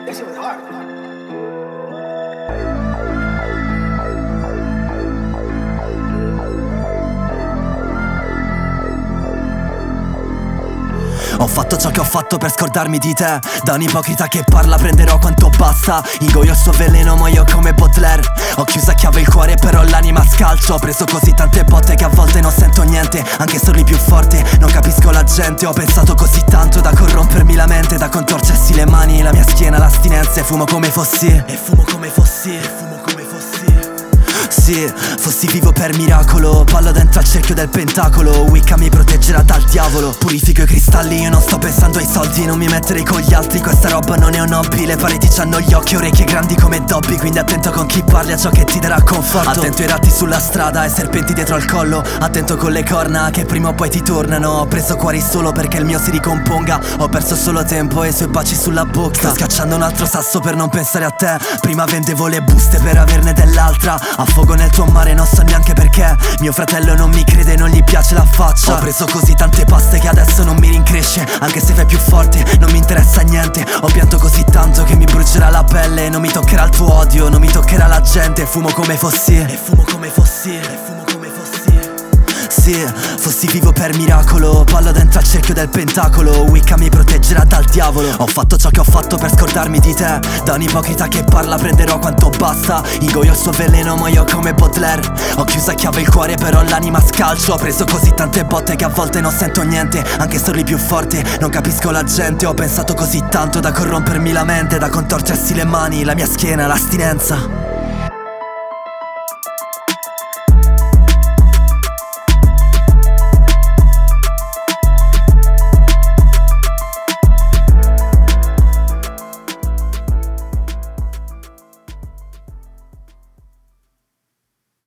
shit was hard. Ho fatto ciò che ho fatto per scordarmi di te. Da un ipocrita che parla prenderò quanto basta. Ingoio il suo veleno, muoio come Baudelaire. Ho chiuso a chiave il cuore però l'anima scalcio. Ho preso così tante botte che a volte non sento niente. Anche se urli più forte non capisco la gente. Ho pensato così tanto da corrompermi la mente, da contorcersi le mani, la mia schiena, l'astinenza. E fumo come fossi, e fumo come fossi, e fumo come fossi. Sì, fossi vivo per miracolo. Ballo dentro al cerchio del pentacolo. Wicca mi proteggerà dal diavolo. Purifico i cristalli, io non sto pensando ai soldi. Non mi metterei con gli altri, questa roba non è un hobby. Le pareti c'hanno gli occhi, orecchie grandi come Dobby. Quindi attento con chi parli, a ciò che ti darà conforto. Attento ai ratti sulla strada e serpenti dietro al collo. Attento con le corna che prima o poi ti tornano. Ho preso cuori solo perché il mio si ricomponga. Ho perso solo tempo e i suoi baci sulla bocca. Sto scacciando un altro sasso per non pensare a te. Prima vendevo le buste per averne dell'altra. Affogo nel tuo mare, non so neanche perché. Mio fratello non mi crede, non gli piace la faccia. Ho preso così tante paste che adesso non mi rincresce. Anche se fai più forte, non mi interessa niente. Ho pianto così tanto che mi brucerà la pelle. Non mi toccherà il tuo odio, non mi toccherà la gente. Fumo come fossi, e fumo come fossi, e fumo come fossi. Sì, fossi vivo per miracolo. Ballo dentro al cerchio del pentacolo. Wicca mi proteggerà dal diavolo. Ho fatto ciò che ho fatto per scordarmi di te. Da un ipocrita che parla prenderò quanto basta. Ingoio il suo veleno, muoio come Baudelaire. Ho chiuso a chiave il cuore però l'anima scalcio. Ho preso così tante botte che a volte non sento niente. Anche se urli più forte non capisco la gente. Ho pensato così tanto da corrompermi la mente, da contorcersi le mani, la mia schiena, l'astinenza.